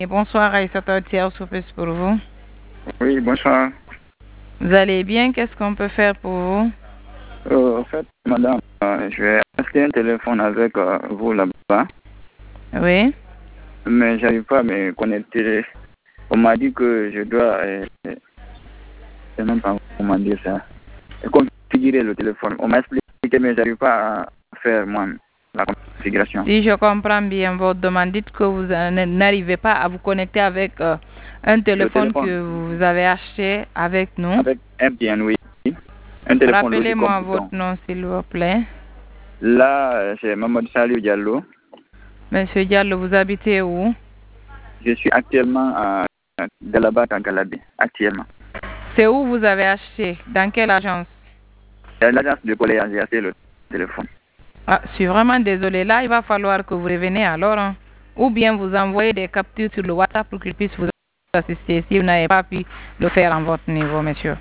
Bonsoir Aïssata Thier, Soufis pour vous. Oui, bonsoir. Vous allez bien? Qu'est-ce qu'on peut faire pour vous? En fait, madame, je vais acheter un téléphone avec vous là-bas, Oui. mais j'arrive pas à me connecter. On m'a dit que je dois, je sais même pas comment dire ça, configurer le téléphone. On m'a expliqué, mais j'arrive pas à faire moi la configuration. Si je comprends bien votre demande, dites que vous n'arrivez pas à vous connecter avec un téléphone que vous avez acheté avec nous. Avec MTN, oui. Un téléphone aussi comme Rappelez-moi bouton. votre nom, s'il vous plaît. Là, c'est Mamadou Salou Diallo. Monsieur Diallo, vous habitez où? Je suis actuellement à Galaba, Kankalabé, actuellement. C'est où vous avez acheté? Dans quelle agence? L'agence de Coléa, j'ai acheté le téléphone. Ah, je suis vraiment désolée. Là, il va falloir que vous reveniez alors. Hein. Ou bien vous envoyez des captures sur le WhatsApp pour qu'il puisse vous assister si vous n'avez pas pu le faire en votre niveau, monsieur.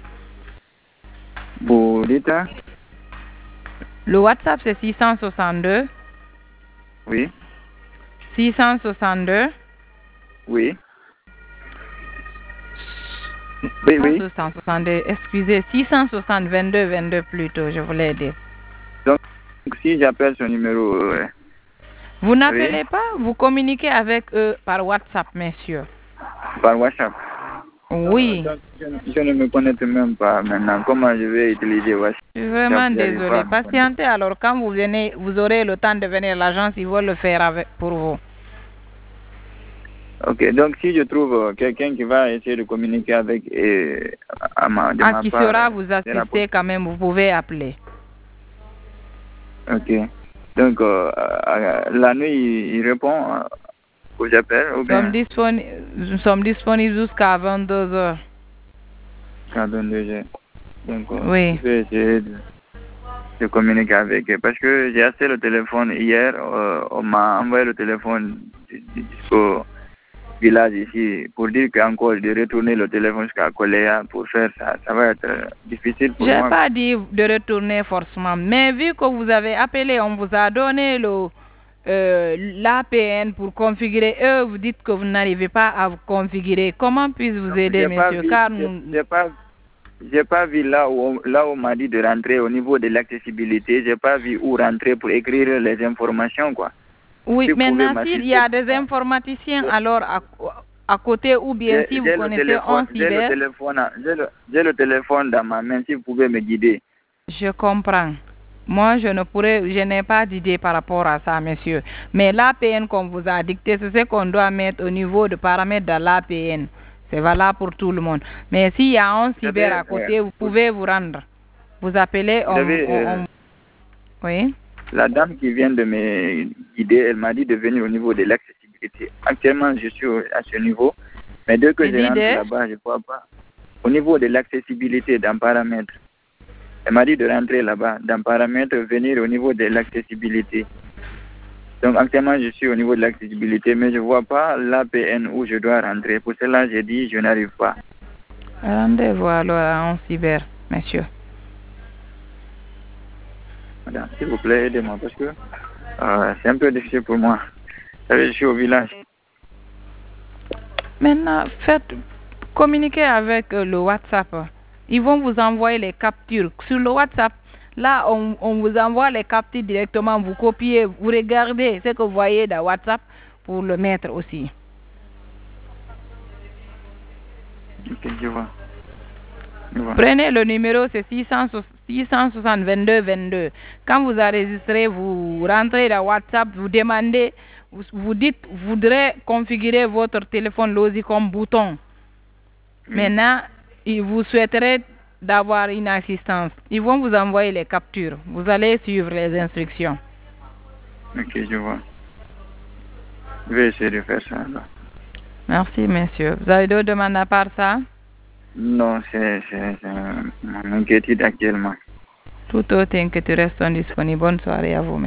Vous dites hein? Le WhatsApp, c'est 662. Oui. 662. Oui. Oui, oui. 662, excusez, 660, 22, 22 plutôt, je voulais dire. Donc, si j'appelle ce numéro... vous n'appelez pas, vous communiquez avec eux par WhatsApp, messieurs. Par WhatsApp? Oui. Donc, je ne me connais même pas maintenant. Comment je vais utiliser WhatsApp? Je suis vraiment désolé. Patientez alors, quand vous venez, vous aurez le temps de venir à l'agence, ils vont le faire pour vous. Ok, donc si je trouve quelqu'un qui va essayer de communiquer avec qui sera vous assister quand même, vous pouvez appeler. Ok. Donc, la nuit, il répond aux appels ou bien... Nous sommes disponibles jusqu'à 22h. À 22h. Donc, oui. je vais essayer de communiquer avec eux. Parce que j'ai acheté le téléphone hier, on m'a envoyé le téléphone jusqu'au village ici pour dire qu'encore de retourner le téléphone jusqu'à Coléa pour faire ça, ça va être difficile pour moi. Je n'ai pas dit de retourner forcément, mais vu que vous avez appelé, on vous a donné l'APN pour configurer. Eux, vous dites que vous n'arrivez pas à vous configurer. Comment puis-je vous aider, monsieur? J'ai pas vu là où on m'a dit de rentrer au niveau de l'accessibilité. J'ai pas vu où rentrer pour écrire les informations, quoi. Oui, si maintenant, s'il y a des informaticiens alors à côté ou bien si vous connaissez un cyber... J'ai le téléphone dans ma main, si vous pouvez me guider. Je comprends. Moi, je n'ai pas d'idée par rapport à ça, monsieur. Mais l'APN qu'on vous a dicté, c'est ce qu'on doit mettre au niveau de paramètres de l'APN. C'est valable pour tout le monde. Mais s'il y a un cyber à côté, vous pouvez vous rendre. Vous appelez, Oui. La dame qui vient de me guider, elle m'a dit de venir au niveau de l'accessibilité. Actuellement, je suis à ce niveau. Mais dès que je rentre là-bas, je ne vois pas. Au niveau de l'accessibilité dans paramètres. Elle m'a dit de rentrer là-bas, dans paramètres, venir au niveau de l'accessibilité. Donc actuellement, je suis au niveau de l'accessibilité, mais je ne vois pas l'APN où je dois rentrer. Pour cela, j'ai dit, je n'arrive pas. Rendez-vous alors en cyber, monsieur. Madame, s'il vous plaît, aidez-moi parce que c'est un peu difficile pour moi. Je suis au village. Maintenant, communiquer avec le WhatsApp. Ils vont vous envoyer les captures. Sur le WhatsApp, là, on vous envoie les captures directement. Vous copiez, vous regardez ce que vous voyez dans WhatsApp pour le mettre aussi. Ok, je vois. Prenez le numéro, c'est 660 22 22. Quand vous enregistrez, vous rentrez dans WhatsApp, vous demandez, vous dites, vous voudrez configurer votre téléphone LOSI comme bouton. Maintenant, vous souhaiterez d'avoir une assistance. Ils vont vous envoyer les captures. Vous allez suivre les instructions. Ok, je vois. Je vais essayer de faire ça. Alors. Merci, monsieur. Vous avez d'autres demandes à part ça? Non, c'est mon inquiétude actuellement. Tout autre inquiétude reste disponible. Bonne soirée à vous.